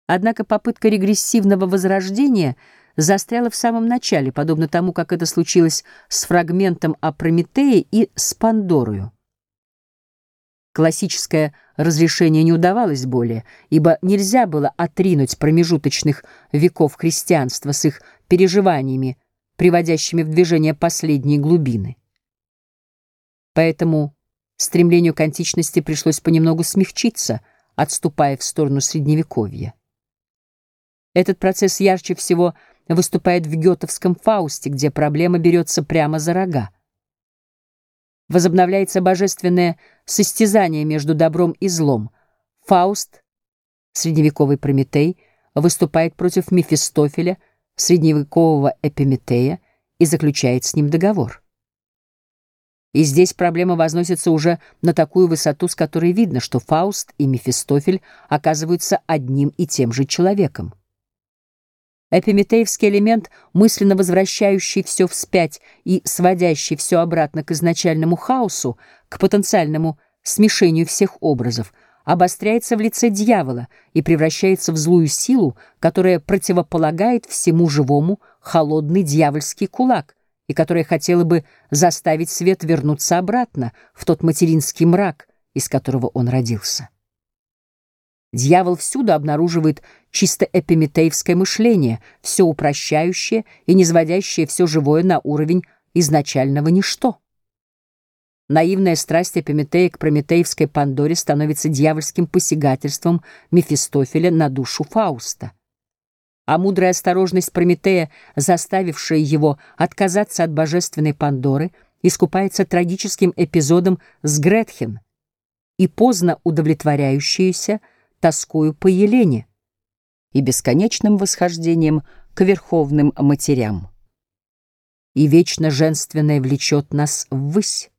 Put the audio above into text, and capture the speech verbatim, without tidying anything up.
Однако попытка регрессивного возрождения застряла в самом начале, подобно тому, как это случилось с фрагментом о Прометее и с Пандорою. Классическое разрешение не удавалось более, ибо нельзя было отринуть промежуточных веков христианства с их переживаниями, приводящими в движение последние глубины. Поэтому стремлению к античности пришлось понемногу смягчиться, отступая в сторону Средневековья. Этот процесс ярче всего выступает в гётовском «Фаусте», где проблема берется прямо за рога. Возобновляется божественное состязание между добром и злом. Фауст, средневековый Прометей, выступает против Мефистофеля, средневекового Эпиметея, и заключает с ним договор. И здесь проблема возносится уже на такую высоту, с которой видно, что Фауст и Мефистофель оказываются одним и тем же человеком. Эпиметеевский элемент, мысленно возвращающий все вспять и сводящий все обратно к изначальному хаосу, к потенциальному смешению всех образов, обостряется в лице дьявола и превращается в злую силу, которая противополагает всему живому холодный дьявольский кулак и которая хотела бы заставить свет вернуться обратно в тот материнский мрак, из которого он родился. Дьявол всюду обнаруживает чисто эпиметеевское мышление, все упрощающее и низводящее все живое на уровень изначального ничто. Наивная страсть Эпиметея к прометеевской Пандоре становится дьявольским посягательством Мефистофеля на душу Фауста. А мудрая осторожность Прометея, заставившая его отказаться от божественной Пандоры, искупается трагическим эпизодом с Гретхен и поздно удовлетворяющаяся тоскою по Елене и бесконечным восхождением к верховным матерям. И вечно женственное влечет нас ввысь.